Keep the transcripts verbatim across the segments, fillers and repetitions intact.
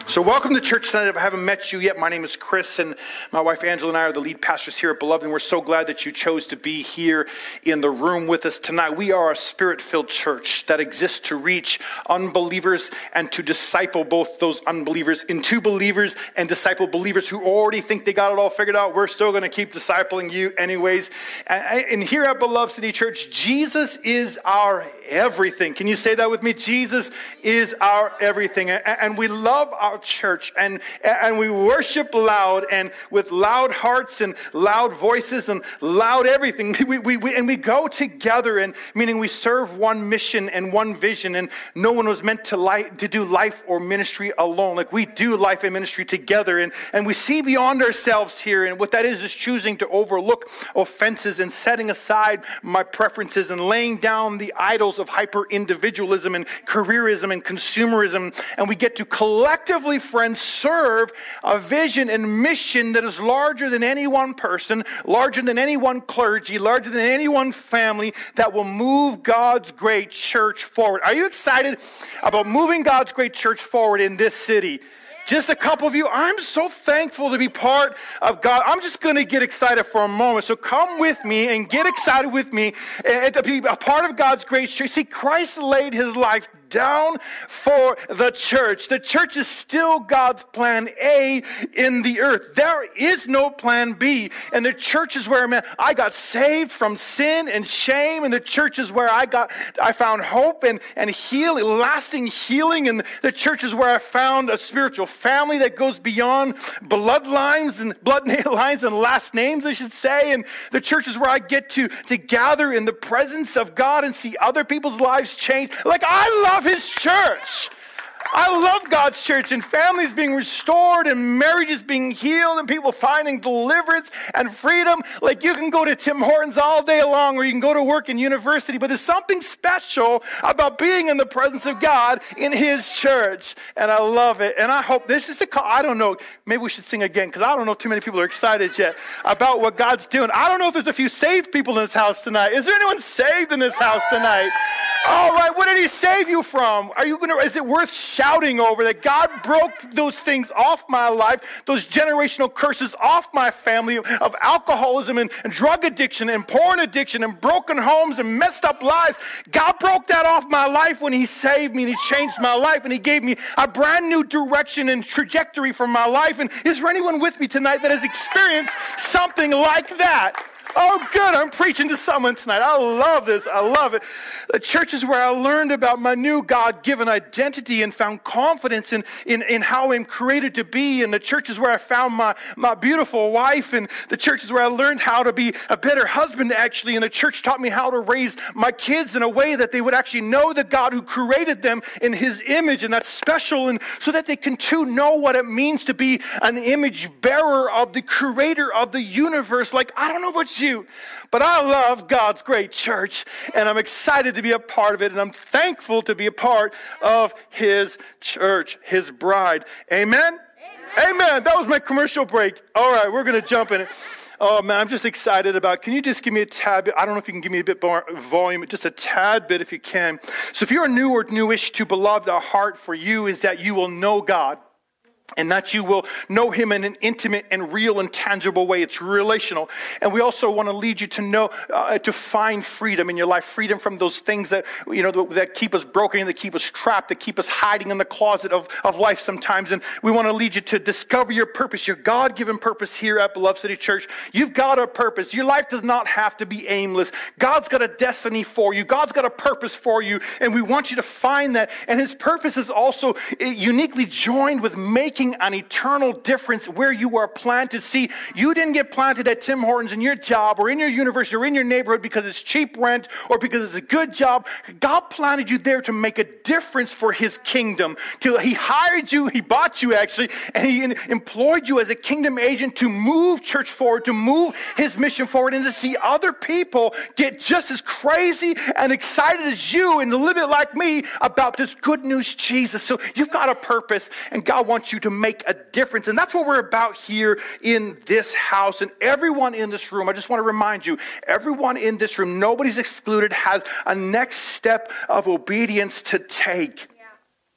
So welcome to church tonight. If I haven't met you yet, my name is Chris, and my wife Angela and I are the lead pastors here at Beloved, and we're so glad that you chose to be here in the room with us tonight. We are a spirit-filled church that exists to reach unbelievers and to disciple both those unbelievers into believers and disciple believers who already think they got it all figured out. We're still going to keep discipling you anyways. And here at Beloved City Church, Jesus is our everything. Can you say that with me? Jesus is our everything. And we love our church, and and we worship loud and with loud hearts and loud voices and loud everything. We, we, we and we go together, and meaning we serve one mission and one vision, and no one was meant to life, to do life or ministry alone. Like we do life and ministry together, and and we see beyond ourselves here, and what that is is choosing to overlook offenses and setting aside my preferences and laying down the idols of hyper individualism and careerism and consumerism, and we get to collectively, friends, serve a vision and mission that is larger than any one person, larger than any one clergy, larger than any one family, that will move God's great church forward. Are you excited about moving God's great church forward in this city? Just a couple of you. I'm so thankful to be part of God. I'm just going to get excited for a moment. So come with me and get excited with me and to be a part of God's great church. See, Christ laid his life down for the church. The church is still God's plan A in the earth. There is no plan B. And the church is where, man, I got saved from sin and shame. And the church is where I got, I found hope and, and healing, lasting healing. And the church is where I found a spiritual family that goes beyond bloodlines and blood lines and last names, I should say. And the church is where I get to, to gather in the presence of God and see other people's lives change. Like, I love his church. I love God's church, and families being restored and marriages being healed and people finding deliverance and freedom. Like, you can go to Tim Hortons all day long, or you can go to work in university, but there's something special about being in the presence of God in his church, and I love it. And I hope this is a call. I don't know, maybe we should sing again, because I don't know if too many people are excited yet about what God's doing. I don't know if there's a few saved people in this house tonight. Is there anyone saved in this house tonight? All right, what did he save you from? Are you gonna? Is it worth shouting over that God broke those things off my life, those generational curses off my family of alcoholism and, and drug addiction and porn addiction and broken homes and messed up lives? God broke that off my life when he saved me, and he changed my life, and he gave me a brand new direction and trajectory for my life. And is there anyone with me tonight that has experienced something like that? Oh, good. I'm preaching to someone tonight. I love this. I love it. The church is where I learned about my new God-given identity and found confidence in, in, in how I'm created to be. And the church is where I found my, my beautiful wife. And the church is where I learned how to be a better husband, actually. And the church taught me how to raise my kids in a way that they would actually know the God who created them in his image. And that's special. And so that they can too know what it means to be an image bearer of the creator of the universe. Like, I don't know what you, but I love God's great church, and I'm excited to be a part of it, and I'm thankful to be a part of his church, his bride. Amen? Amen. Amen. That was my commercial break. All right, we're going to jump in it. Oh, man, I'm just excited about, can you just give me a tad bit? I don't know if you can give me a bit more volume, just a tad bit if you can. So if you're new or newish to Beloved, our heart for you is that you will know God, and that you will know him in an intimate and real and tangible way. It's relational. And we also want to lead you to know, uh, to find freedom in your life. Freedom from those things that, you know, that keep us broken, that keep us trapped, that keep us hiding in the closet of, of life sometimes. And we want to lead you to discover your purpose, your God-given purpose here at Beloved City Church. You've got a purpose. Your life does not have to be aimless. God's got a destiny for you. God's got a purpose for you. And we want you to find that. And his purpose is also uniquely joined with making an eternal difference where you are planted. See, you didn't get planted at Tim Hortons in your job or in your university or in your neighborhood because it's cheap rent or because it's a good job. God planted you there to make a difference for his kingdom. To, he hired you, he bought you actually, and he employed you as a kingdom agent to move church forward, to move his mission forward, and to see other people get just as crazy and excited as you and a little bit like me about this good news Jesus. So you've got a purpose, and God wants you to make a difference. And that's what we're about here in this house. And everyone in this room, I just want to remind you, everyone in this room, nobody's excluded, has a next step of obedience to take.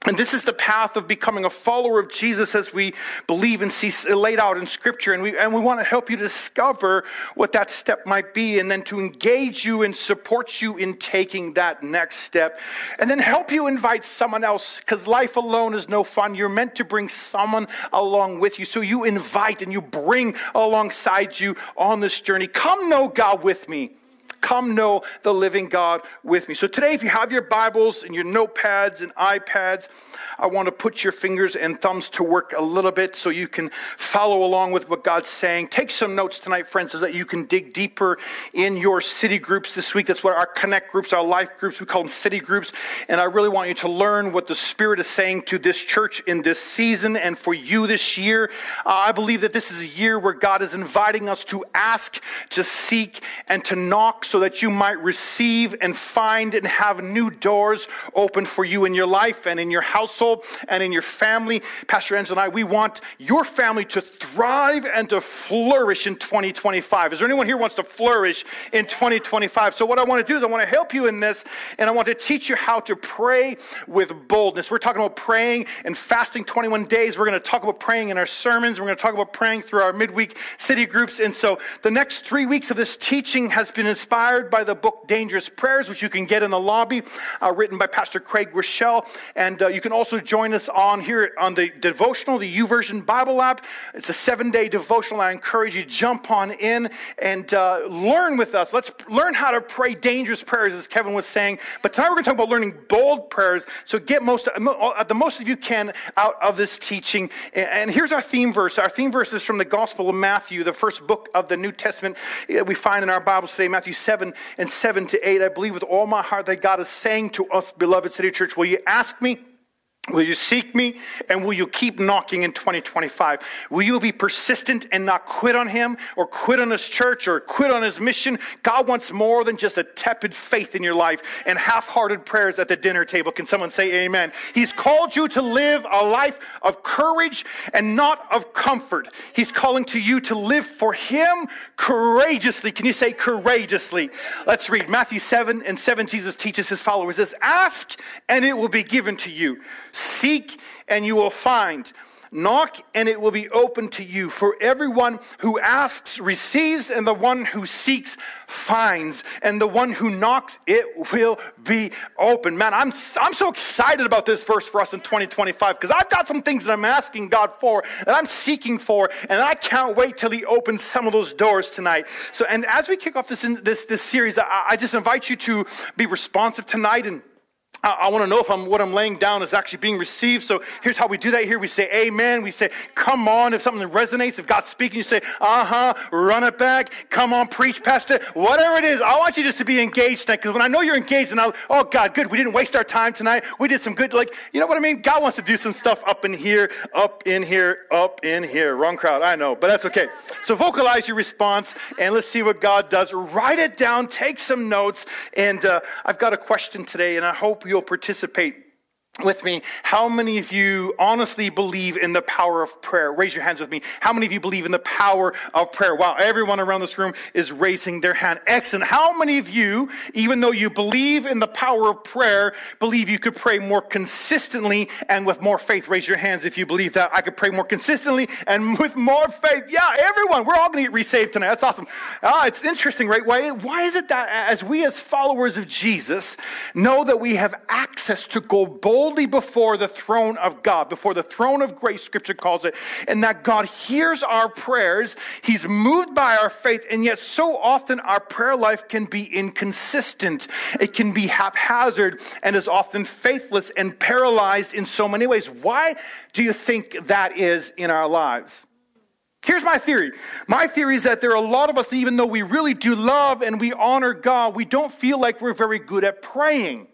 And this is the path of becoming a follower of Jesus as we believe and see laid out in Scripture. And we and we want to help you to discover what that step might be, and then to engage you and support you in taking that next step. And then help you invite someone else, because life alone is no fun. You're meant to bring someone along with you. So you invite and you bring alongside you on this journey. Come know God with me. Come know the living God with me. So today, if you have your Bibles and your notepads and iPads, I want to put your fingers and thumbs to work a little bit so you can follow along with what God's saying. Take some notes tonight, friends, so that you can dig deeper in your city groups this week. That's what our connect groups, our life groups, we call them city groups. And I really want you to learn what the Spirit is saying to this church in this season and for you this year. Uh, I believe that this is a year where God is inviting us to ask, to seek, and to knock, so that you might receive and find and have new doors open for you in your life and in your household and in your family. Pastor Angela and I, we want your family to thrive and to flourish in twenty twenty-five. Is there anyone here who wants to flourish in twenty twenty-five? So what I want to do is I want to help you in this, and I want to teach you how to pray with boldness. We're talking about praying and fasting twenty-one days. We're going to talk about praying in our sermons. We're going to talk about praying through our midweek city groups. And so the next three weeks of this teaching has been inspired by the book Dangerous Prayers, which you can get in the lobby, uh, written by Pastor Craig Rochelle. And uh, you can also join us on here on the devotional, the YouVersion Bible app. It's a seven-day devotional. I encourage you to jump on in and uh, learn with us. Let's learn how to pray dangerous prayers, as Kevin was saying. But tonight we're going to talk about learning bold prayers. So get most, uh, the most of you can out of this teaching. And here's our theme verse. Our theme verse is from the Gospel of Matthew, the first book of the New Testament we find in our Bibles today, Matthew seven and seven to eight. I believe with all my heart that God is saying to us, beloved City Church, will you ask me? Will you seek me? And will you keep knocking in twenty twenty-five? Will you be persistent and not quit on him or quit on his church or quit on his mission? God wants more than just a tepid faith in your life and half-hearted prayers at the dinner table. Can someone say amen? He's called you to live a life of courage and not of comfort. He's calling to you to live for him courageously. Can you say courageously? Let's read Matthew seven and seven. Jesus teaches his followers this: ask and it will be given to you. Seek and you will find. Knock and it will be open to you. For everyone who asks receives, and the one who seeks finds, and the one who knocks, it will be open. Man, I'm I'm so excited about this verse for us in twenty twenty-five, because I've got some things that I'm asking God for, that I'm seeking for, and I can't wait till he opens some of those doors tonight. So, and as we kick off this this this series, I, I just invite you to be responsive tonight, and I want to know if I'm, what I'm laying down is actually being received. So here's how we do that here. We say amen. We say, come on. If something resonates, if God's speaking, you say, uh-huh, run it back. Come on, preach, pastor. Whatever it is, I want you just to be engaged tonight. Because when I know you're engaged, and I, oh, God, good. We didn't waste our time tonight. We did some good, like, you know what I mean? God wants to do some stuff up in here, up in here, up in here. Wrong crowd, I know, but that's okay. So vocalize your response, and let's see what God does. Write it down. Take some notes. And uh, I've got a question today, and I hope you'll participate with me. How many of you honestly believe in the power of prayer? Raise your hands with me. How many of you believe in the power of prayer? Wow, everyone around this room is raising their hand. Excellent. How many of you, even though you believe in the power of prayer, believe you could pray more consistently and with more faith? Raise your hands if you believe that. I could pray more consistently and with more faith. Yeah, everyone. We're all going to get resaved tonight. That's awesome. Ah, it's interesting, right? Why, why is it that as we as followers of Jesus know that we have access to go bold boldly before the throne of God, before the throne of grace, Scripture calls it, and that God hears our prayers, he's moved by our faith, and yet so often our prayer life can be inconsistent. It can be haphazard and is often faithless and paralyzed in so many ways. Why do you think that is in our lives? Here's my theory. My theory is that there are a lot of us, even though we really do love and we honor God, we don't feel like we're very good at praying.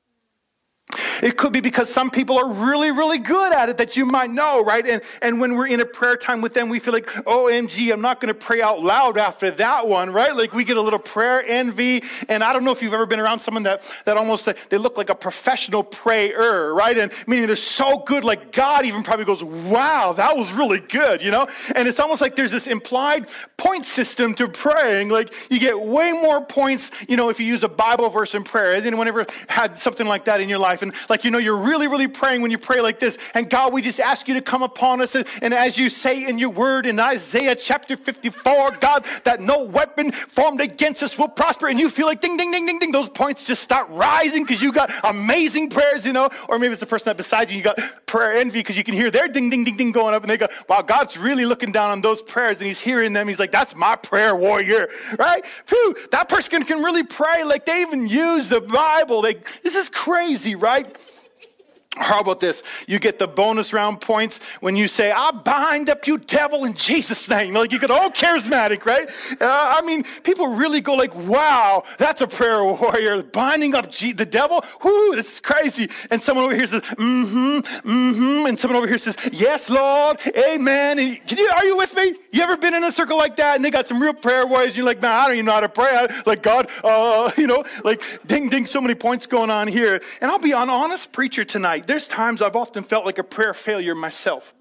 It could be because some people are really, really good at it that you might know, right? And and when we're in a prayer time with them, we feel like, O M G, I'm not going to pray out loud after that one, right? Like we get a little prayer envy. And I don't know if you've ever been around someone that, that almost, they look like a professional prayer, right? And meaning they're so good, like God even probably goes, wow, that was really good, you know? And it's almost like there's this implied point system to praying. Like you get way more points, you know, if you use a Bible verse in prayer. Has anyone ever had something like that in your life? And like, you know, you're really, really praying when you pray like this. And God, we just ask you to come upon us. And, and as you say in your word in Isaiah chapter fifty-four, God, that no weapon formed against us will prosper. And you feel like ding, ding, ding, ding, ding. Those points just start rising because you got amazing prayers, you know. Or maybe it's the person that beside you, you got prayer envy because you can hear their ding, ding, ding, ding going up. And they go, wow, God's really looking down on those prayers. And he's hearing them. He's like, that's my prayer warrior, right? Phew, that person can really pray. Like they even use the Bible. Like, this is crazy, right? How about this? You get the bonus round points when you say, I bind up you devil in Jesus' name. Like you get all charismatic, right? Uh, I mean, people really go like, wow, that's a prayer warrior. Binding up G- the devil? Whoo, this is crazy. And someone over here says, mm-hmm, mm-hmm. And someone over here says, yes, Lord, amen. And can you, are you with me? You ever been in a circle like that? And they got some real prayer warriors. You're like, man, I don't even know how to pray. I, like God, uh, you know, like ding, ding, so many points going on here. And I'll be an honest preacher tonight. There's times I've often felt like a prayer failure myself.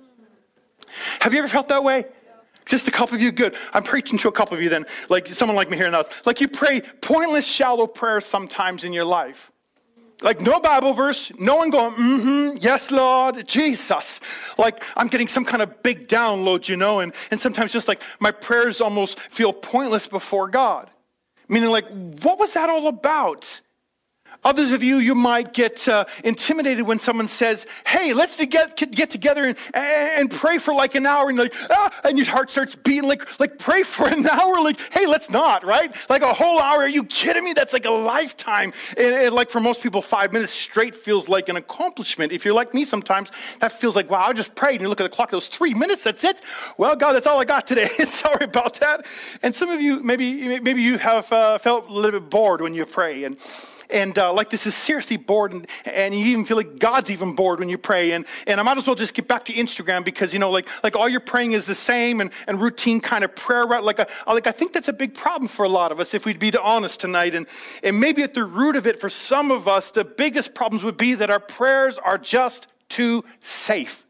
Have you ever felt that way? Just a couple of you, good. I'm preaching to a couple of you then, like someone like me here in the house. Like you pray pointless, shallow prayers sometimes in your life. Like no Bible verse, no one going, mm-hmm, yes, Lord, Jesus. Like I'm getting some kind of big download, you know, and, and sometimes just like my prayers almost feel pointless before God. Meaning like, what was that all about? Others of you, you might get uh, intimidated when someone says, hey, let's get, get together and, and pray for like an hour. And like, ah, and your heart starts beating like, like pray for an hour. Like, hey, let's not, right? Like a whole hour. Are you kidding me? That's like a lifetime. And, and like for most people, five minutes straight feels like an accomplishment. If you're like me sometimes, that feels like, wow, I just prayed. And you look at the clock, those three minutes, that's it. Well, God, that's all I got today. Sorry about that. And some of you, maybe, maybe you have uh, felt a little bit bored when you pray. And And uh, like this is seriously bored, and, and you even feel like God's even bored when you pray. And, and I might as well just get back to Instagram because, you know, like like all your praying is the same and, and routine kind of prayer. Right? Like, a, like I think that's a big problem for a lot of us if we'd be honest tonight. And, and maybe at the root of it for some of us, the biggest problems would be that our prayers are just too safe.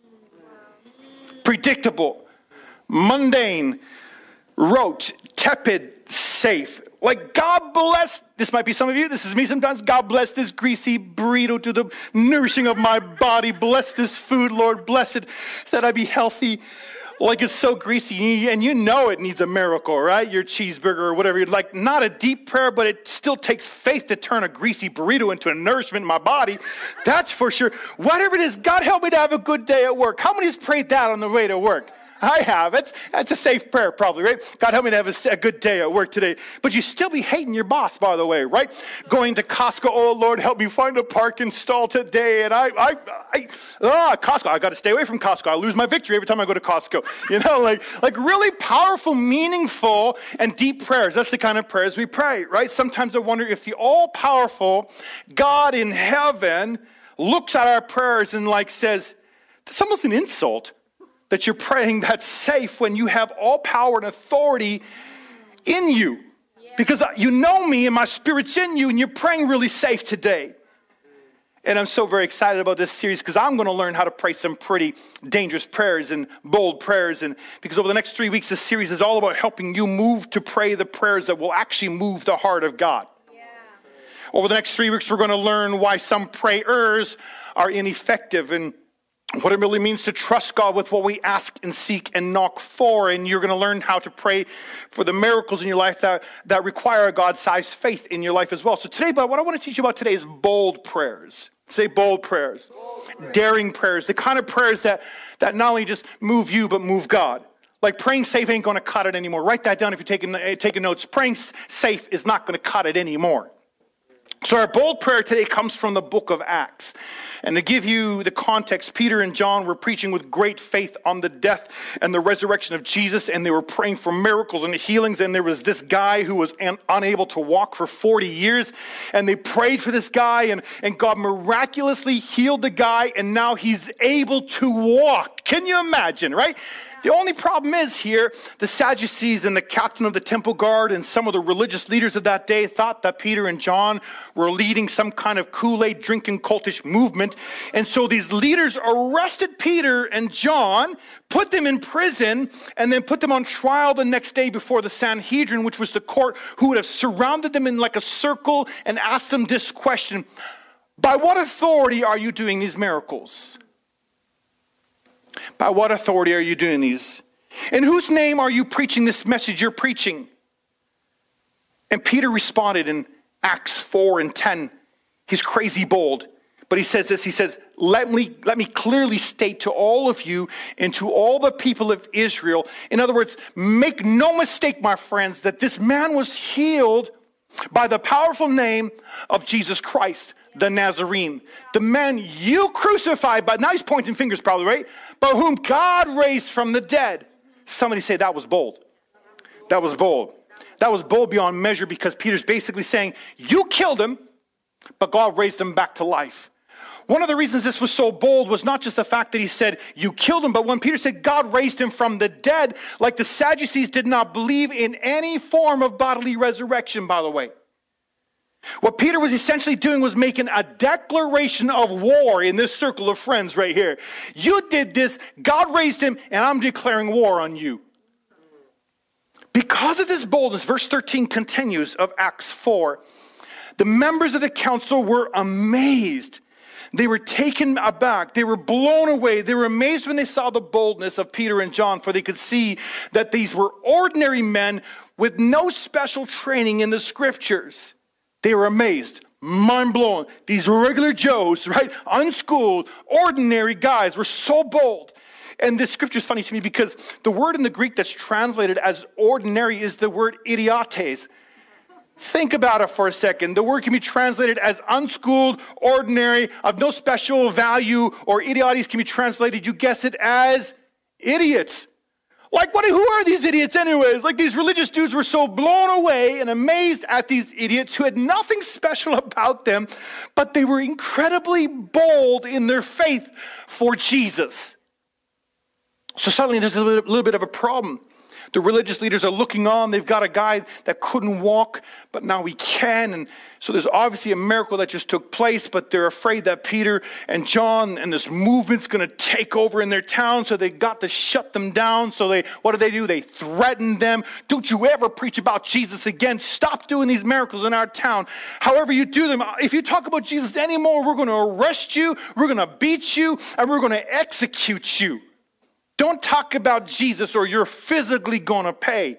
Predictable, mundane, rote, tepid, safe. Like, God bless, this might be some of you, this is me sometimes, God bless this greasy burrito to the nourishing of my body. Bless this food, Lord, bless it, that I be healthy. Like, it's so greasy, and you know it needs a miracle, right? Your cheeseburger or whatever. Like, not a deep prayer, but it still takes faith to turn a greasy burrito into a nourishment in my body. That's for sure. Whatever it is, God help me to have a good day at work. How many has prayed that on the way to work? I have. It's, it's a safe prayer probably, right? God, help me to have a, a good day at work today. But you still be hating your boss, by the way, right? Going to Costco, oh, Lord, help me find a parking stall today. And I, I, I, ah, Costco, I got to stay away from Costco. I lose my victory every time I go to Costco. You know, like, like really powerful, meaningful, and deep prayers. That's the kind of prayers we pray, right? Sometimes I wonder if the all-powerful God in heaven looks at our prayers and like says, that's almost an insult. That you're praying that's safe when you have all power and authority in you. Yeah. Because you know me and my spirit's in you and you're praying really safe today. And I'm so very excited about this series because I'm going to learn how to pray some pretty dangerous prayers and bold prayers. And because over the next three weeks, this series is all about helping you move to pray the prayers that will actually move the heart of God. Yeah. Over the next three weeks, we're going to learn why some prayers are ineffective and what it really means to trust God with what we ask and seek and knock for. And you're going to learn how to pray for the miracles in your life that, that require a God-sized faith in your life as well. So today, but what I want to teach you about today is bold prayers. Say bold prayers. Bold prayers. Daring prayers. The kind of prayers that, that not only just move you, but move God. Like praying safe ain't going to cut it anymore. Write that down if you're taking, taking notes. Praying safe is not going to cut it anymore. So our bold prayer today comes from the book of Acts. And to give you the context, Peter and John were preaching with great faith on the death and the resurrection of Jesus, and they were praying for miracles and healings. And there was this guy who was un- unable to walk for forty years, and they prayed for this guy, and, and God miraculously healed the guy, and now he's able to walk. Can you imagine, right? The only problem is here, the Sadducees and the captain of the temple guard and some of the religious leaders of that day thought that Peter and John were leading some kind of Kool-Aid drinking cultish movement. And so these leaders arrested Peter and John, put them in prison, and then put them on trial the next day before the Sanhedrin, which was the court who would have surrounded them in like a circle and asked them this question: By what authority are you doing these miracles? By what authority are you doing these? In whose name are you preaching this message you're preaching? And Peter responded in Acts four and ten. He's crazy bold. But he says this, he says, let me, let me clearly state to all of you and to all the people of Israel, in other words, make no mistake, my friends, that this man was healed by the powerful name of Jesus Christ, the Nazarene. The man you crucified, but now he's pointing fingers probably, right? But whom God raised from the dead. Somebody say that was bold. That was bold. That was bold beyond measure, because Peter's basically saying, you killed him, but God raised him back to life. One of the reasons this was so bold was not just the fact that he said, you killed him, but when Peter said God raised him from the dead, like the Sadducees did not believe in any form of bodily resurrection, by the way. What Peter was essentially doing was making a declaration of war in this circle of friends right here. You did this, God raised him, and I'm declaring war on you. Because of this boldness, verse thirteen continues of Acts four, the members of the council were amazed. They were taken aback. They were blown away. They were amazed when they saw the boldness of Peter and John, for they could see that these were ordinary men with no special training in the scriptures. They were amazed, mind blown. These regular Joes, right? Unschooled, ordinary guys were so bold. And this scripture is funny to me because the word in the Greek that's translated as ordinary is the word idiotes. Think about it for a second. The word can be translated as unschooled, ordinary, of no special value, or idiotes can be translated, you guess it, as idiots. Like, what? Who are these idiots anyways? Like, these religious dudes were so blown away and amazed at these idiots who had nothing special about them, but they were incredibly bold in their faith for Jesus. So suddenly there's a little, little bit of a problem. The religious leaders are looking on. They've got a guy that couldn't walk, but now he can. And so there's obviously a miracle that just took place, but they're afraid that Peter and John and this movement's going to take over in their town. So they got to shut them down. So they, what do they do? They threaten them. Don't you ever preach about Jesus again. Stop doing these miracles in our town. However you do them, if you talk about Jesus anymore, we're going to arrest you, we're going to beat you, and we're going to execute you. Don't talk about Jesus or you're physically going to pay.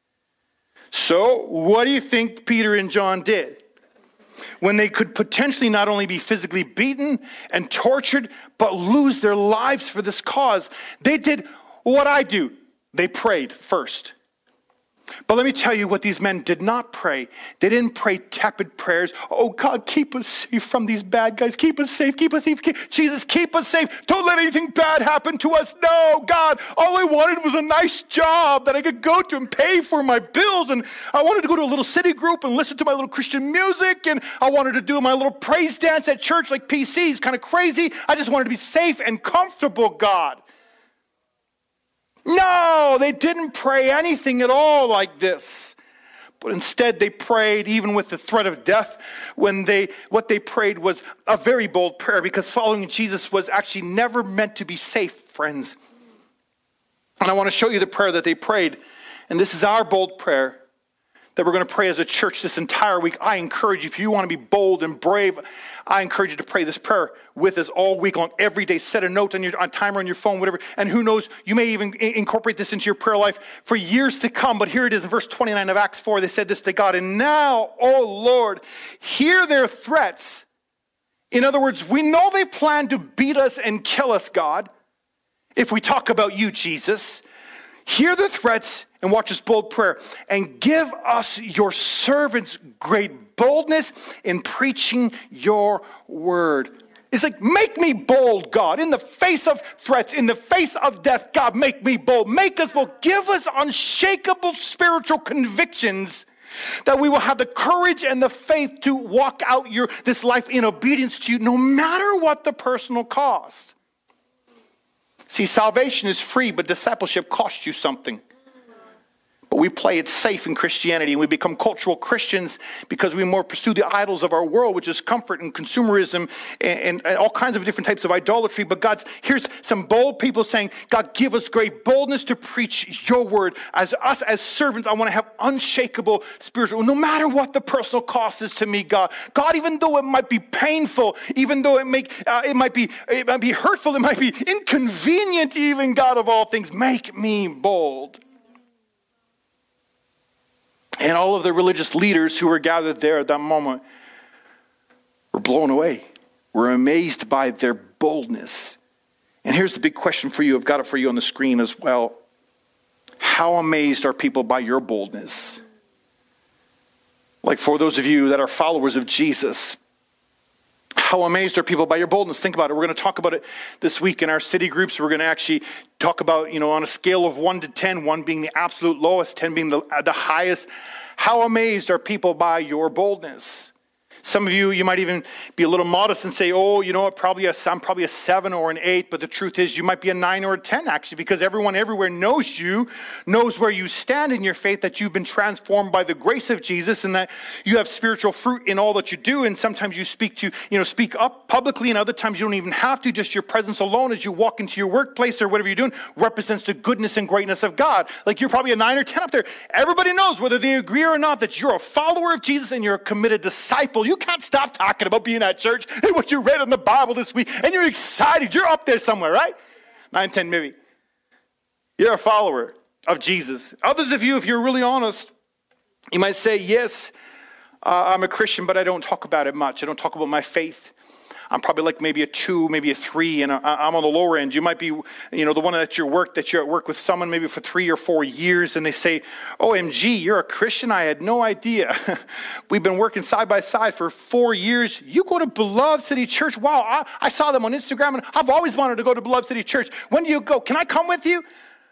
So, what do you think Peter and John did? When they could potentially not only be physically beaten and tortured, but lose their lives for this cause, they did what I do. They prayed first. But let me tell you what these men did not pray. They didn't pray tepid prayers. Oh God, keep us safe from these bad guys. Keep us safe, keep us safe. Keep, Jesus, keep us safe. Don't let anything bad happen to us. No, God, all I wanted was a nice job that I could go to and pay for my bills. And I wanted to go to a little city group and listen to my little Christian music. And I wanted to do my little praise dance at church like P C. It's kind of crazy. I just wanted to be safe and comfortable, God. No, they didn't pray anything at all like this. But instead they prayed even with the threat of death. When they, what they prayed was a very bold prayer, because following Jesus was actually never meant to be safe, friends. And I want to show you the prayer that they prayed. And this is our bold prayer that we're going to pray as a church this entire week. I encourage you, if you want to be bold and brave, I encourage you to pray this prayer with us all week long, every day. Set a note on your on timer on your phone, whatever. And who knows, you may even incorporate this into your prayer life for years to come. But here it is in verse twenty-nine of Acts four. They said this to God, and now, oh Lord, hear their threats. In other words, we know they plan to beat us and kill us, God, if we talk about you, Jesus. Hear the threats, and watch this bold prayer, and give us, your servants, great boldness in preaching your word. It's like, make me bold, God. In the face of threats, in the face of death, God, make me bold. Make us bold. Give us unshakable spiritual convictions that we will have the courage and the faith to walk out your this life in obedience to you, no matter what the personal cost. See, salvation is free, but discipleship costs you something. We play it safe in Christianity, and we become cultural Christians because we more pursue the idols of our world, which is comfort and consumerism and, and, and all kinds of different types of idolatry. But God's, here's some bold people saying, God, give us great boldness to preach your word. As us, as servants, I want to have unshakable spiritual, no matter what the personal cost is to me, God. God, even though it might be painful, even though it, make, uh, it, might be, it might be hurtful, it might be inconvenient even, God of all things, make me bold. And all of the religious leaders who were gathered there at that moment were blown away, were amazed by their boldness. And here's the big question for you. I've got it for you on the screen as well. How amazed are people by your boldness? Like for those of you that are followers of Jesus, how amazed are people by your boldness? Think about it. We're going to talk about it this week in our city groups. We're going to actually talk about, you know, on a scale of one to ten, one being the absolute lowest, ten being the, the highest. How amazed are people by your boldness? Some of you, you might even be a little modest and say, oh, you know what, probably a, I'm probably a seven or an eight, but the truth is you might be a nine or a ten actually, because everyone everywhere knows you, knows where you stand in your faith, that you've been transformed by the grace of Jesus and that you have spiritual fruit in all that you do. And sometimes you speak to, you know, speak up publicly, and other times you don't even have to. Just your presence alone as you walk into your workplace or whatever you're doing represents the goodness and greatness of God. Like you're probably a nine or ten up there. Everybody knows, whether they agree or not, that you're a follower of Jesus and you're a committed disciple. You can't stop talking about being at church and what you read in the Bible this week, and you're excited. You're up there somewhere, right? nine, ten maybe. You're a follower of Jesus. Others of you, if you're really honest, you might say, yes, uh, I'm a Christian, but I don't talk about it much. I don't talk about my faith. I'm probably like maybe a two, maybe a three, and I'm on the lower end. You might be, you know, the one at your work, that you're at work with someone maybe for three or four years, and they say, O M G, you're a Christian? I had no idea. We've been working side by side for four years. You go to Beloved City Church? Wow, I, I saw them on Instagram, and I've always wanted to go to Beloved City Church. When do you go? Can I come with you?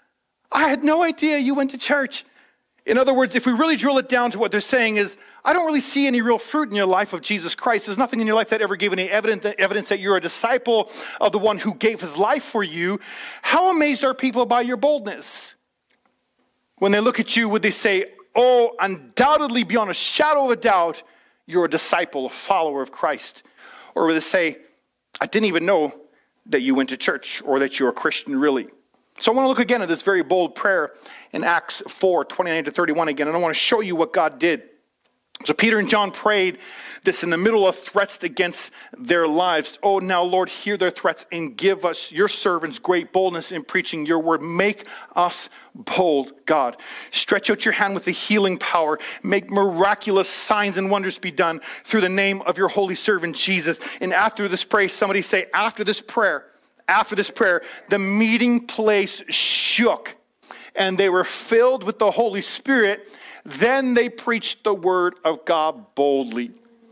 I had no idea you went to church. In other words, if we really drill it down to what they're saying is, I don't really see any real fruit in your life of Jesus Christ. There's nothing in your life that ever gave any evidence that you're a disciple of the one who gave his life for you. How amazed are people by your boldness? When they look at you, would they say, oh, undoubtedly, beyond a shadow of a doubt, you're a disciple, a follower of Christ? Or would they say, I didn't even know that you went to church or that you're a Christian really? So I want to look again at this very bold prayer in Acts four, twenty-nine to thirty-one again, and I want to show you what God did. So Peter and John prayed this in the middle of threats against their lives. Oh, now, Lord, hear their threats and give us, your servants, great boldness in preaching your word. Make us bold, God. Stretch out your hand with the healing power. Make miraculous signs and wonders be done through the name of your holy servant, Jesus. And after this prayer, somebody say, after this prayer, after this prayer, the meeting place shook and they were filled with the Holy Spirit. Then they preached the word of God boldly.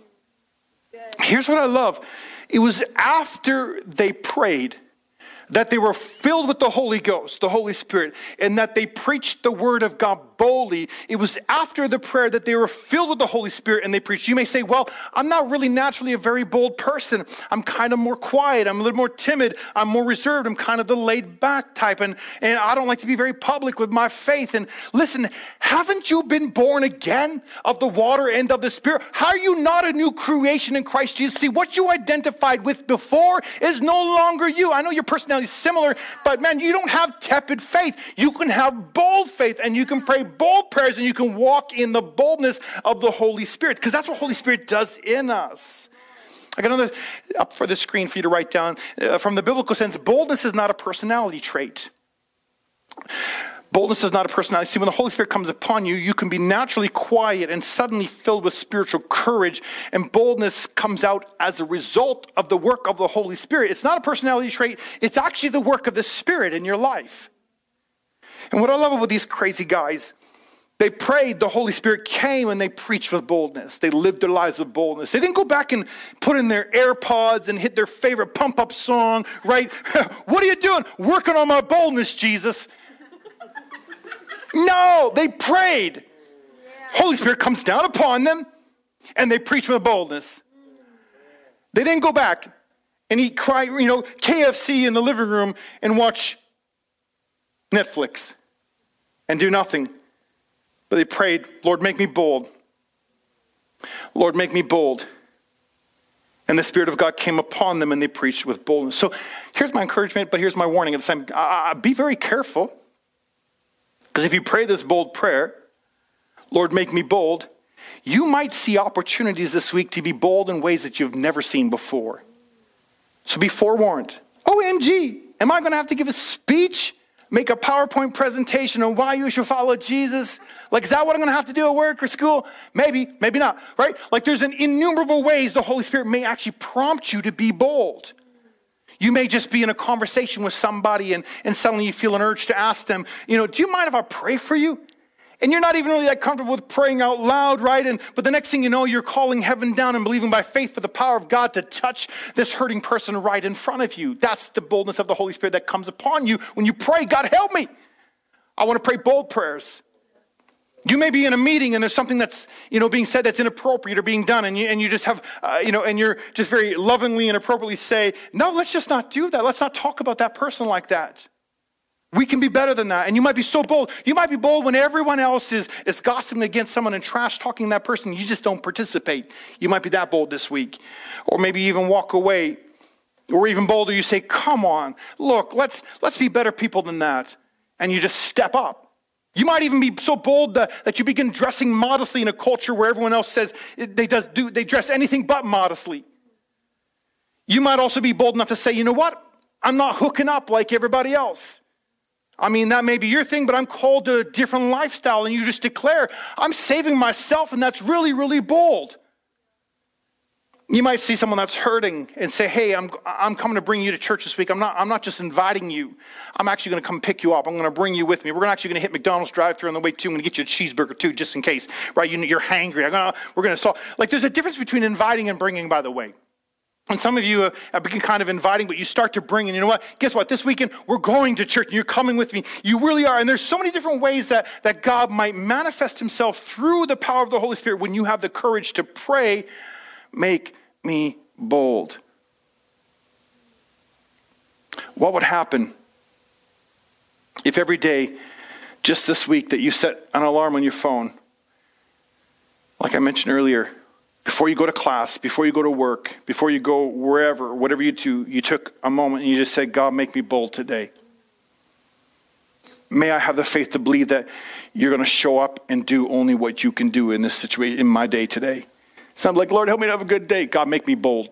Here's what I love. It was after they prayed that they were filled with the Holy Ghost, the Holy Spirit, and that they preached the word of God boldly. It was after the prayer that they were filled with the Holy Spirit and they preached. You may say, well, I'm not really naturally a very bold person. I'm kind of more quiet. I'm a little more timid. I'm more reserved. I'm kind of the laid back type. And, and I don't like to be very public with my faith. And listen, haven't you been born again of the water and of the Spirit? How are you not a new creation in Christ Jesus? See, what you identified with before is no longer you. I know your personality is similar, but man, you don't have tepid faith. You can have bold faith, and you can pray bold prayers, and you can walk in the boldness of the Holy Spirit, because that's what Holy Spirit does in us. I got another up for the screen for you to write down. Uh, from the biblical sense, boldness is not a personality trait. Boldness is not a personality. See, when the Holy Spirit comes upon you, you can be naturally quiet and suddenly filled with spiritual courage, and boldness comes out as a result of the work of the Holy Spirit. It's not a personality trait. It's actually the work of the Spirit in your life. And what I love about these crazy guys, they prayed, the Holy Spirit came, and they preached with boldness. They lived their lives with boldness. They didn't go back and put in their AirPods and hit their favorite pump-up song, right? What are you doing? Working on my boldness, Jesus. No, they prayed. Holy Spirit comes down upon them, and they preach with boldness. They didn't go back and eat, cry, you know, K F C in the living room and watch Netflix and do nothing. But they prayed, Lord, make me bold. Lord, make me bold. And the Spirit of God came upon them and they preached with boldness. So here's my encouragement, but here's my warning at the same time. Uh, be very careful. Because if you pray this bold prayer, Lord, make me bold, you might see opportunities this week to be bold in ways that you've never seen before. So be forewarned. O M G, am I going to have to give a speech, make a PowerPoint presentation on why you should follow Jesus? Like, is that what I'm going to have to do at work or school? Maybe, maybe not, right? Like, there's an innumerable ways the Holy Spirit may actually prompt you to be bold. You may just be in a conversation with somebody and, and suddenly you feel an urge to ask them, you know, do you mind if I pray for you? And you're not even really that comfortable with praying out loud, right? And but the next thing you know, you're calling heaven down and believing by faith for the power of God to touch this hurting person right in front of you. That's the boldness of the Holy Spirit that comes upon you when you pray, God, help me. I want to pray bold prayers. You may be in a meeting and there's something that's, you know, being said that's inappropriate or being done, and you and you just have, uh, you know, and you're just very lovingly and appropriately say, no, let's just not do that. Let's not talk about that person like that. We can be better than that. And you might be so bold. You might be bold when everyone else is, is gossiping against someone and trash talking that person. You just don't participate. You might be that bold this week. Or maybe even walk away. Or even bolder, you say, come on, look, let's let's be better people than that. And you just step up. You might even be so bold that, that you begin dressing modestly in a culture where everyone else says they, does, do, they dress anything but modestly. You might also be bold enough to say, you know what? I'm not hooking up like everybody else. I mean, that may be your thing, but I'm called to a different lifestyle. And you just declare, I'm saving myself, and that's really, really bold. You might see someone that's hurting and say, hey, I'm I'm coming to bring you to church this week. I'm not I'm not just inviting you. I'm actually going to come pick you up. I'm going to bring you with me. We're actually going to hit McDonald's drive-thru on the way too. I'm going to get you a cheeseburger too, just in case, right? You, you're hangry. I'm gonna, we're going to solve. Like, there's a difference between inviting and bringing, by the way. And some of you have been kind of inviting, but you start to bring, and you know what? Guess what? This weekend, we're going to church, and you're coming with me. You really are. And there's so many different ways that, that God might manifest himself through the power of the Holy Spirit when you have the courage to pray, make me bold. What would happen if every day, just this week, that you set an alarm on your phone, like I mentioned earlier, before you go to class, before you go to work, before you go wherever, whatever you do, you took a moment and you just said, God, make me bold today. May I have the faith to believe that you're going to show up and do only what you can do in this situation, in my day today. So I'm like, Lord, help me to have a good day. God, make me bold.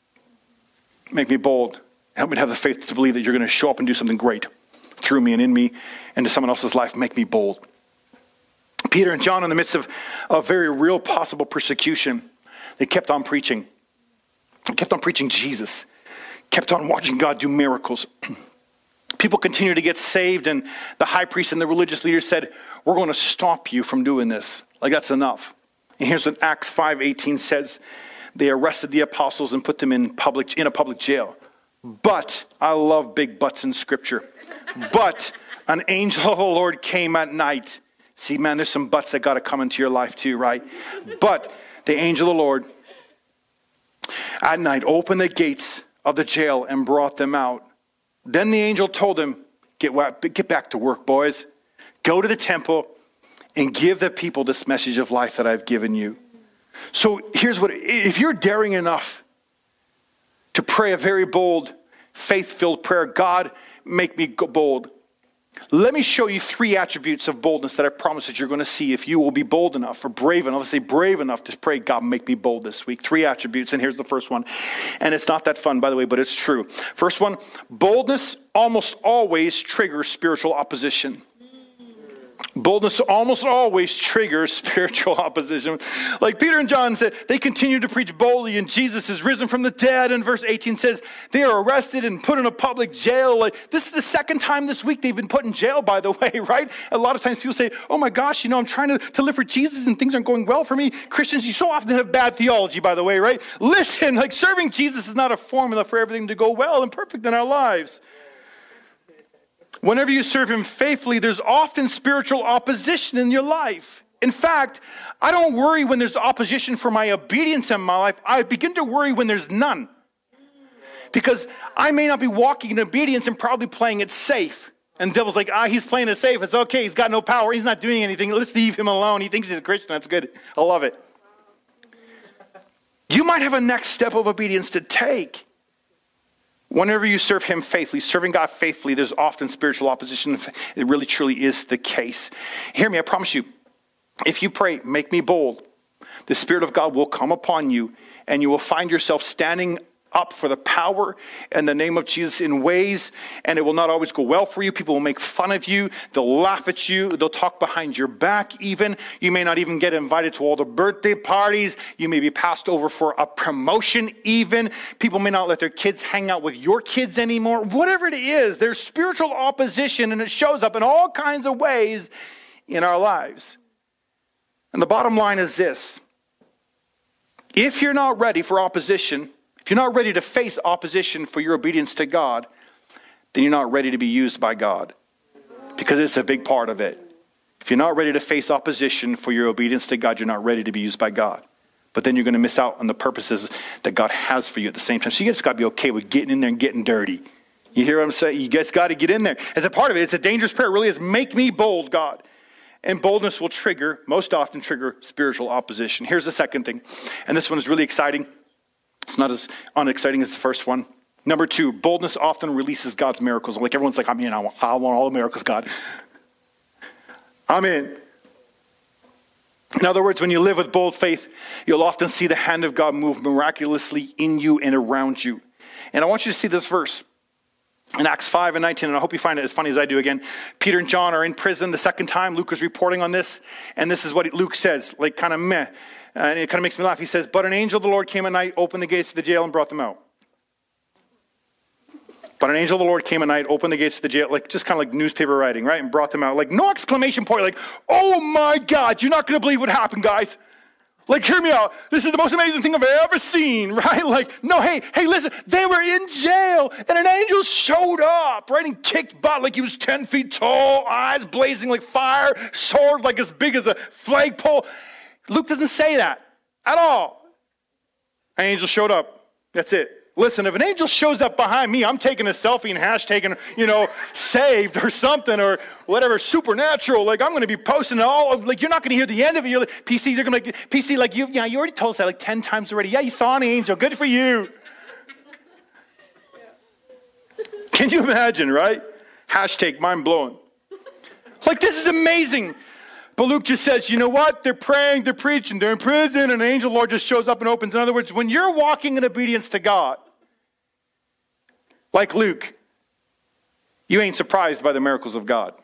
Make me bold. Help me to have the faith to believe that you're going to show up and do something great through me and in me and to someone else's life. Make me bold. Peter and John, in the midst of a very real possible persecution, they kept on preaching. They kept on preaching Jesus. Kept on watching God do miracles. People continued to get saved, and the high priest and the religious leaders said, we're going to stop you from doing this. Like, that's enough. And here's what Acts five eighteen says. They arrested the apostles and put them in public in a public jail. But, I love big buts in Scripture. But an angel of the Lord came at night. See, man, there's some buts that got to come into your life too, right? But the angel of the Lord at night opened the gates of the jail and brought them out. Then the angel told them, get, get back to work, boys. Go to the temple and give the people this message of life that I've given you. So here's what, if you're daring enough to pray a very bold, faith-filled prayer, God, make me bold. Let me show you three attributes of boldness that I promise that you're going to see if you will be bold enough or brave enough. Let's say brave enough to pray, God, make me bold this week. Three attributes, and here's the first one. And it's not that fun, by the way, but it's true. First one, boldness almost always triggers spiritual opposition. Boldness almost always triggers spiritual opposition. Like Peter and John said, they continue to preach boldly, and Jesus is risen from the dead. And verse eighteen says, they are arrested and put in a public jail. Like, this is the second time this week they've been put in jail, by the way, right? A lot of times people say, oh my gosh, you know, I'm trying to, to live for Jesus and things aren't going well for me. Christians, you so often have bad theology, by the way, right? Listen, like serving Jesus is not a formula for everything to go well and perfect in our lives. Whenever you serve him faithfully, there's often spiritual opposition in your life. In fact, I don't worry when there's opposition for my obedience in my life. I begin to worry when there's none. Because I may not be walking in obedience and probably playing it safe. And the devil's like, ah, he's playing it safe. It's okay. He's got no power. He's not doing anything. Let's leave him alone. He thinks he's a Christian. That's good. I love it. You might have a next step of obedience to take. Whenever you serve him faithfully, serving God faithfully, there's often spiritual opposition. It really, truly is the case. Hear me, I promise you. If you pray, make me bold, the Spirit of God will come upon you, and you will find yourself standing up for the power and the name of Jesus in ways, and it will not always go well for you. People will make fun of you. They'll laugh at you. They'll talk behind your back even. You may not even get invited to all the birthday parties. You may be passed over for a promotion even. People may not let their kids hang out with your kids anymore. Whatever it is, there's spiritual opposition, and it shows up in all kinds of ways in our lives. And the bottom line is this. If you're not ready for opposition, if you're not ready to face opposition for your obedience to God, then you're not ready to be used by God, because it's a big part of it. If you're not ready to face opposition for your obedience to God, you're not ready to be used by God. But then you're going to miss out on the purposes that God has for you at the same time. So you just got to be okay with getting in there and getting dirty. You hear what I'm saying? You just got to get in there. As a part of it, it's a dangerous prayer. It really is, make me bold, God. And boldness will trigger, most often trigger, spiritual opposition. Here's the second thing. And this one is really exciting. It's not as unexciting as the first one. Number two, boldness often releases God's miracles. Like everyone's like, I'm in. I want, I want all the miracles, God. I'm in. In other words, when you live with bold faith, you'll often see the hand of God move miraculously in you and around you. And I want you to see this verse in Acts five and nineteen, and I hope you find it as funny as I do again. Peter and John are in prison the second time. Luke is reporting on this, and this is what Luke says, like kind of meh. And it kind of makes me laugh. He says, but an angel of the Lord came at night, opened the gates of the jail, and brought them out. But an angel of the Lord came at night, opened the gates of the jail, like just kind of like newspaper writing, right? And brought them out. Like no exclamation point, like, oh my God, you're not going to believe what happened, guys. Like, hear me out. This is the most amazing thing I've ever seen, right? Like, no, hey, hey, listen, they were in jail, and an angel showed up, right? And kicked butt like he was ten feet tall, eyes blazing like fire, sword like as big as a flagpole. Luke doesn't say that at all. An angel showed up. That's it. Listen, if an angel shows up behind me, I'm taking a selfie and hashtagging, you know, saved or something or whatever, supernatural. Like, I'm going to be posting it all. Like, you're not going to hear the end of it. You're like, P C, you're going to like, P C, like, you, yeah, you already told us that like ten times already. Yeah, you saw an angel. Good for you. Can you imagine, right? Hashtag mind blown. Like, this is amazing. But Luke just says, you know what? They're praying, they're preaching, they're in prison, and an angel of the Lord just shows up and opens. In other words, when you're walking in obedience to God, like Luke, you ain't surprised by the miracles of God.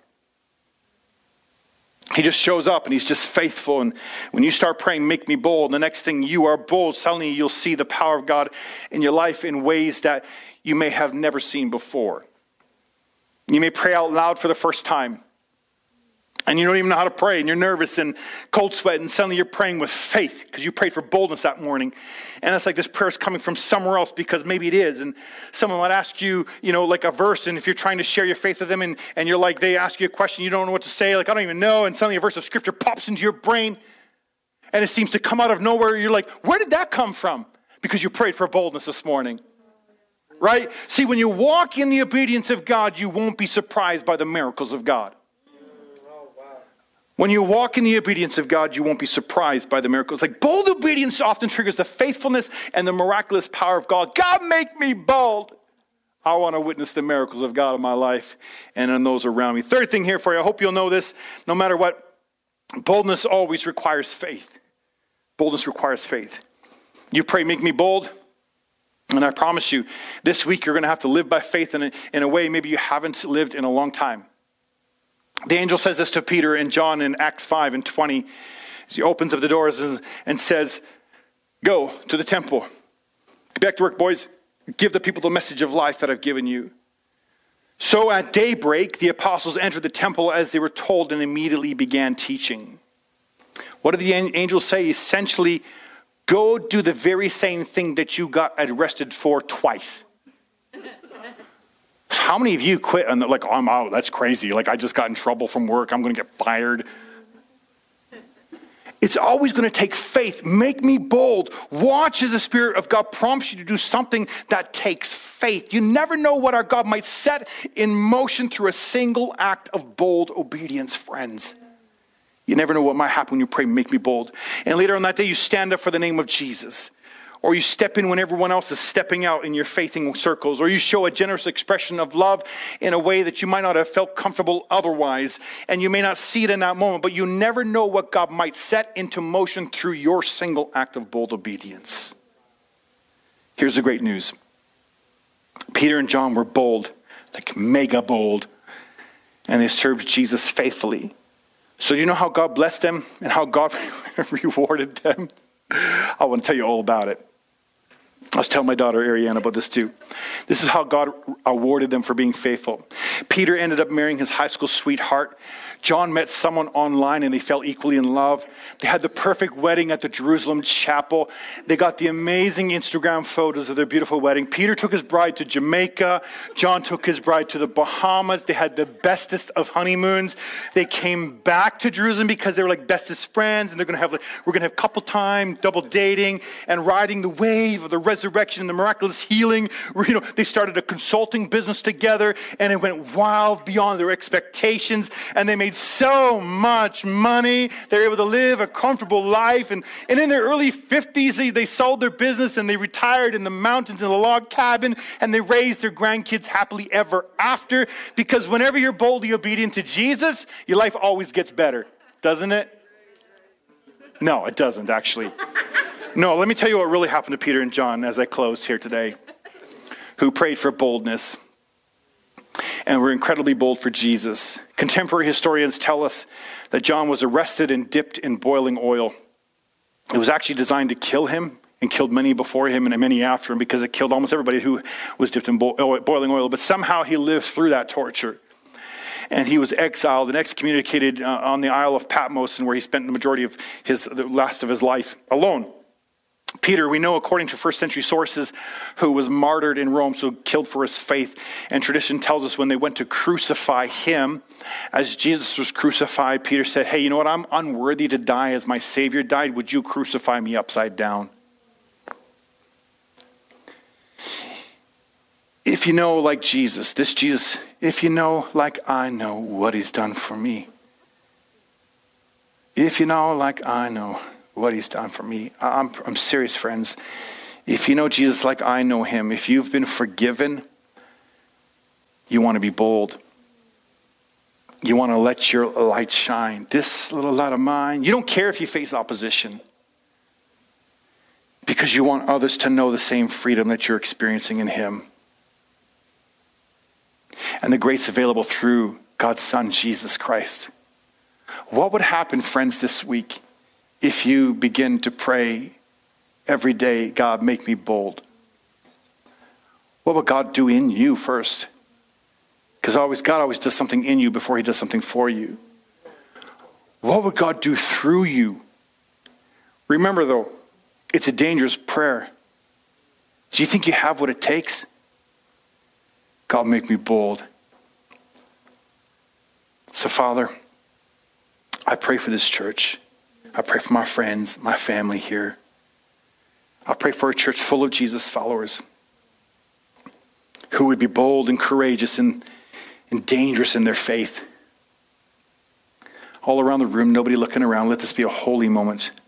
He just shows up and he's just faithful. And when you start praying, make me bold, the next thing you are bold, suddenly you'll see the power of God in your life in ways that you may have never seen before. You may pray out loud for the first time. And you don't even know how to pray, and you're nervous and cold sweat, and suddenly you're praying with faith because you prayed for boldness that morning. And it's like this prayer is coming from somewhere else because maybe it is. And someone might ask you, you know, like a verse, and if you're trying to share your faith with them, and, and you're like, they ask you a question, you don't know what to say, like, I don't even know, and suddenly a verse of scripture pops into your brain, and it seems to come out of nowhere. You're like, where did that come from? Because you prayed for boldness this morning. Right? See, when you walk in the obedience of God, you won't be surprised by the miracles of God. When you walk in the obedience of God, you won't be surprised by the miracles. Like bold obedience often triggers the faithfulness and the miraculous power of God. God, make me bold. I want to witness the miracles of God in my life and in those around me. Third thing here for you, I hope you'll know this. No matter what, boldness always requires faith. Boldness requires faith. You pray, make me bold. And I promise you, this week you're going to have to live by faith in a, in a way maybe you haven't lived in a long time. The angel says this to Peter and John in Acts five and twenty. As he opens up the doors and says, go to the temple. Get back to work, boys. Give the people the message of life that I've given you. So at daybreak, the apostles entered the temple as they were told and immediately began teaching. What did the angel say? Essentially, go do the very same thing that you got arrested for twice. How many of you quit and they're like, oh, I'm out, that's crazy. Like I just got in trouble from work, I'm going to get fired. It's always going to take faith. Make me bold. Watch as the Spirit of God prompts you to do something that takes faith. You never know what our God might set in motion through a single act of bold obedience, friends. You never know what might happen when you pray, make me bold. And later on that day, you stand up for the name of Jesus. Or you step in when everyone else is stepping out in your faithing circles. Or you show a generous expression of love in a way that you might not have felt comfortable otherwise. And you may not see it in that moment, but you never know what God might set into motion through your single act of bold obedience. Here's the great news. Peter and John were bold, like mega bold. And they served Jesus faithfully. So do you know how God blessed them and how God rewarded them? I want to tell you all about it. I was telling my daughter Ariane about this too. This is how God awarded them for being faithful. Peter ended up marrying his high school sweetheart. John met someone online and they fell equally in love. They had the perfect wedding at the Jerusalem chapel. They got the amazing Instagram photos of their beautiful wedding. Peter took his bride to Jamaica. John took his bride to the Bahamas. They had the bestest of honeymoons. They came back to Jerusalem because they were like bestest friends, and they're going to have like, we're going to have couple time, double dating, and riding the wave of the resurrection and the miraculous healing. You know, they started a consulting business together, and it went wild beyond their expectations, and they made so much money. They were able to live a comfortable life. And, and in their early fifties, they, they sold their business and they retired in the mountains in a log cabin, and they raised their grandkids happily ever after. Because whenever you're boldly obedient to Jesus, your life always gets better. Doesn't it? No, it doesn't actually. No, let me tell you what really happened to Peter and John as I close here today, who prayed for boldness. And were incredibly bold for Jesus. Contemporary historians tell us that John was arrested and dipped in boiling oil. It was actually designed to kill him and killed many before him and many after him, because it killed almost everybody who was dipped in boiling oil. But somehow he lived through that torture. And he was exiled and excommunicated uh, on the Isle of Patmos, and where he spent the majority of his, the last of his life alone. Peter, we know according to first century sources, who was martyred in Rome, so killed for his faith. And tradition tells us when they went to crucify him, as Jesus was crucified, Peter said, hey, you know what? I'm unworthy to die as my Savior died. Would you crucify me upside down? If you know like Jesus, this Jesus, if you know like I know what he's done for me. If you know like I know what he's done for me. I'm, I'm serious, friends. If you know Jesus like I know him, if you've been forgiven, you want to be bold. You want to let your light shine. This little light of mine, you don't care if you face opposition, because you want others to know the same freedom that you're experiencing in him. And the grace available through God's Son, Jesus Christ. What would happen, friends, this week if you begin to pray every day, God, make me bold? What would God do in you first? Because always God always does something in you before he does something for you. What would God do through you? Remember, though, it's a dangerous prayer. Do you think you have what it takes? God, make me bold. So, Father, I pray for this church. I pray for my friends, my family here. I pray for a church full of Jesus followers who would be bold and courageous and, and dangerous in their faith. All around the room, nobody looking around. Let this be a holy moment.